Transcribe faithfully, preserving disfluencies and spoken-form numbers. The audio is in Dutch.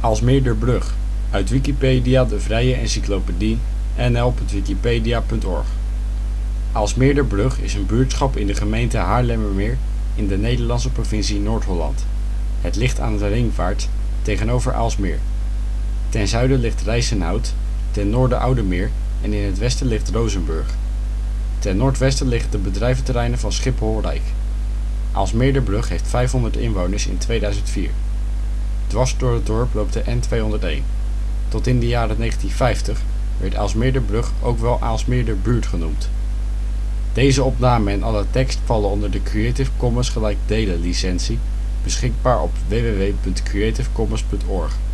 Aalsmeerderbrug, uit Wikipedia, de vrije encyclopedie. n l punt wikipedia punt org. Aalsmeerderbrug is een buurtschap in de gemeente Haarlemmermeer in de Nederlandse provincie Noord-Holland. Het ligt aan de Ringvaart, tegenover Aalsmeer. Ten zuiden ligt Rijsenhout, ten noorden Oudemeer en in het westen ligt Rozenburg. Ten noordwesten liggen de bedrijventerreinen van Schiphol-Rijk. Aalsmeerderbrug heeft vijfhonderd inwoners in tweeduizend vier. Dwars door het dorp loopt de N tweehonderdéén. Tot in de jaren negentien vijftig werd Aalsmeerderbrug ook wel Aalsmeerderbuurt genoemd. Deze opname en alle tekst vallen onder de Creative Commons gelijk delen licentie, beschikbaar op w w w punt creative commons punt org.